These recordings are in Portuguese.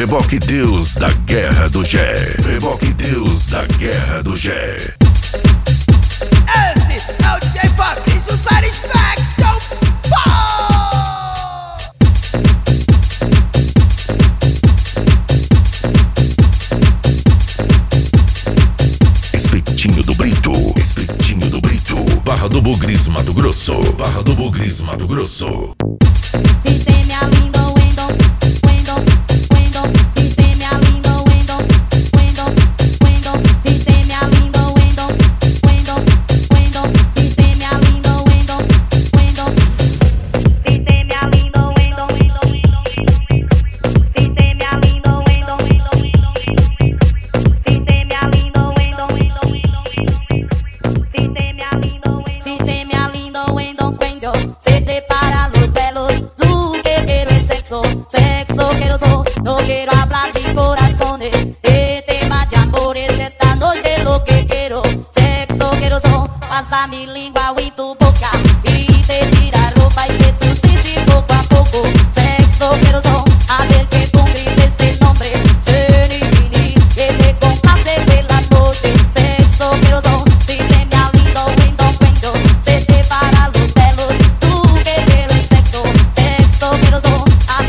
Reboque Deus da Guerra do Gé. Reboque Deus da Guerra do Gé. Esse é o DJ Fabrício Satisfaction. Espetinho do Brito, Espetinho do Brito. Barra do Bugris, Mato Grosso. Barra do Bugris, Mato Grosso. Se tem minha linda Wendon, Wendon, Wendon. Se tem minha linda Wendon, Wendon, Wendon. Se tem minha linda Wendon, Wendon, Wendon. Se tem minha linda Wendon, Wendon. Se tem minha linda Wendon, se tem minha linda Wendon, se tem minha linda Wendon, se tem minha linda Wendon, se tem minha linda Wendon, Wendon. Se depara los velos. Sexo quiero so, no quiero hablar de corazones. De tema de amores, esta noche lo que quiero. Sexo quiero so, pasa mi lengua y tu boca. Y te tira ropa y que tú sientes poco a poco. Sexo quiero so, a ver que cumplir este nombre. Serenity, que te complace de la noche. Sexo quiero so, si te me alindo, lindo, cuento. Se te para los pelos, tú que quieres sexo. Sexo quiero so.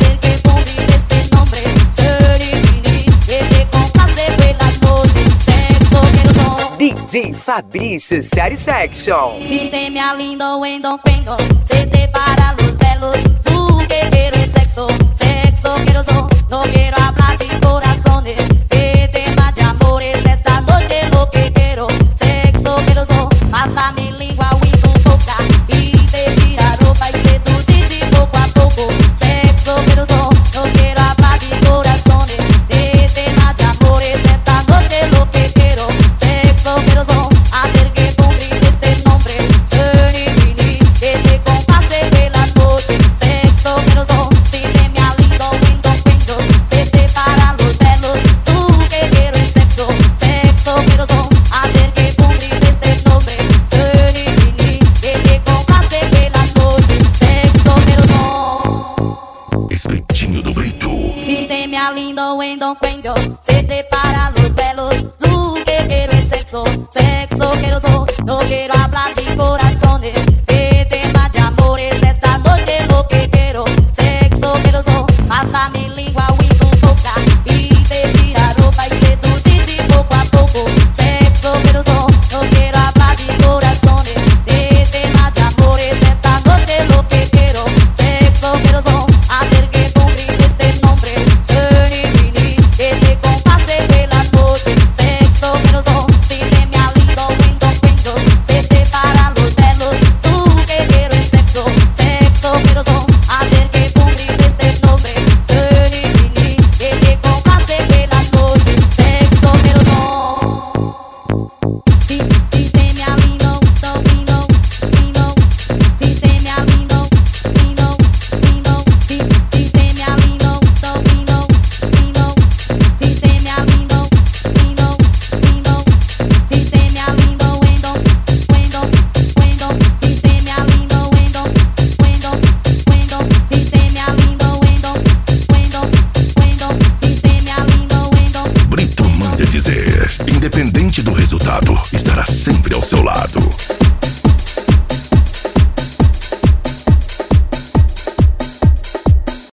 DJ Fabrício Satisfaction. Si te me alindo, Wendon, Wendon. Se te para los velos, tú que quieres sexo. Sexo quiero so, no quiero hablar de corazones. De tema de amores, esta noche lo que quiero. Sexo quiero so, pasa mi lengua y tu boca. Y te tira ropa y que tú sientes poco a poco. Sexo quiero so, no quiero hablar de corazones. De tema de amores, esta noche lo que quiero. Sexo quiero so, a ver que cumplir este nombre. Serenity, que te complace de la noche. Sexo quiero so, si te me alindo, Wendon, Wendon. Se te para los pelos, tú que quieres sexo. Sexo quiero so, a ver que cumplir este nombre. Serenity, que te complace de la noche. Sexo quiero so. Espetinho do Brito. Si te me alindo, Wendon, Wendon. Se te para los velos, tú que quieres sexo. Sexo quiero so, no quiero hablar de corazones.